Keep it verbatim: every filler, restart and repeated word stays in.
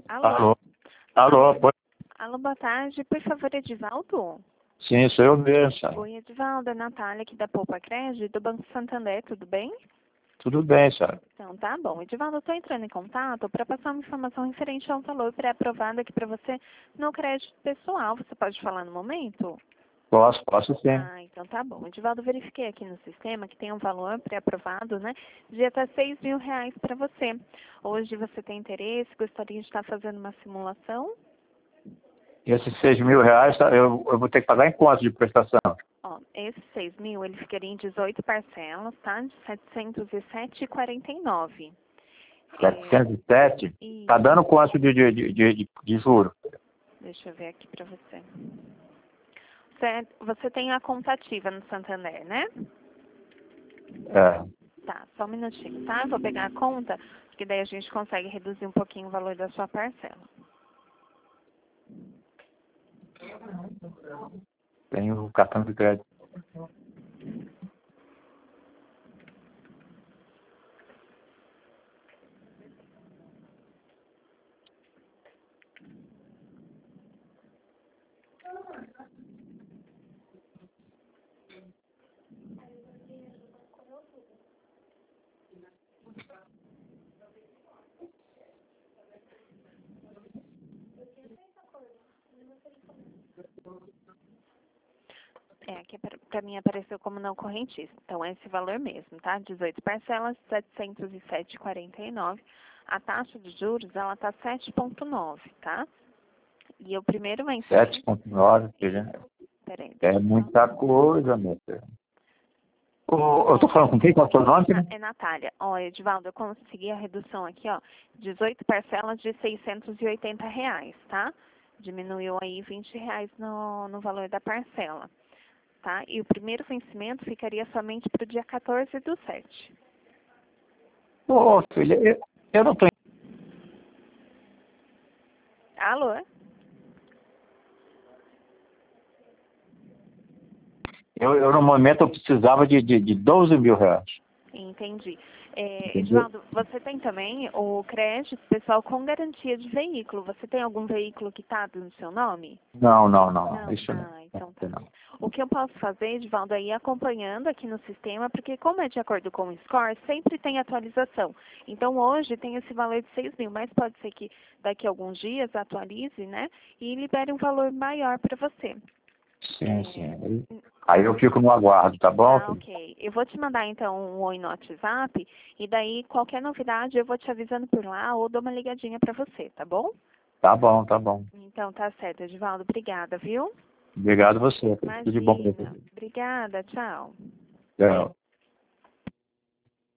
Alô? Alô? Alô? Pode... Alô, boa tarde. Por favor, Edivaldo? Sim, sou eu mesmo, sabe? Oi, Edivaldo. É Natália aqui da Poupa Crédito, do Banco Santander. Tudo bem? Tudo bem, sabe? Então, tá bom. Edivaldo, eu estou entrando em contato para passar uma informação referente ao valor pré-aprovado aqui para você no crédito pessoal. Você pode falar no momento? Posso, posso sim. Ah, então tá bom. Edivaldo, verifiquei aqui no sistema que tem um valor pré-aprovado, né, de até seis mil reais para você. Hoje você tem interesse, gostaria de estar fazendo uma simulação? E esses seis mil reais, tá, eu, eu vou ter que pagar em quanto de prestação? Ó, esses seis mil, ele ficaria em dezoito parcelas, tá? De setecentos e sete reais e quarenta e nove centavos. setecentos e sete? E, Tá isso. dando quanto de, de, de, de, de juro? Deixa eu ver aqui pra você. Você, você tem a conta ativa no Santander, né? É. Tá, só um minutinho, tá? Eu vou pegar a conta, porque daí a gente consegue reduzir um pouquinho o valor da sua parcela. Tenho o cartão de crédito. É, aqui para mim apareceu como não correntista. Então, é esse valor mesmo, tá? dezoito parcelas, setecentos e sete reais e quarenta e nove centavos. A taxa de juros, ela tá sete vírgula nove, tá? E o primeiro vencimento... sete vírgula nove, filha. Peraí, É deixa eu só... muita coisa, meu Deus. Ô, eu tô falando com quem? Qual é o seu nome? Na- É Natália. Ó, Edivaldo, eu consegui a redução aqui, ó. dezoito parcelas de seiscentos e oitenta reais, tá? Diminuiu aí vinte reais no, no valor da parcela, tá? E o primeiro vencimento ficaria somente para o dia quatorze do sete. Ô, filha, eu, eu não tô... Alô? Eu, eu, no momento, eu precisava de, de, de doze mil reais. Entendi. É, Entendeu? Edivaldo, você tem também o crédito pessoal com garantia de veículo. Você tem algum veículo quitado no seu nome? Não, não, não, não. Não? Isso não. Ah, então tá. Isso não. O que eu posso fazer, Edivaldo, é ir acompanhando aqui no sistema, porque como é de acordo com o score, sempre tem atualização. Então hoje tem esse valor de seis mil, mas pode ser que daqui a alguns dias atualize, né? E libere um valor maior para você. Sim, É, sim. Aí eu fico no aguardo, tá bom, Tá, filho? ok. Eu vou te mandar então um oi no WhatsApp e daí qualquer novidade eu vou te avisando por lá ou dou uma ligadinha pra você, tá bom? Tá bom, tá bom. Então tá certo, Edivaldo. Obrigada, viu? Obrigado a você. Tudo de bom pra Imagina. você. Obrigada, tchau. Tchau.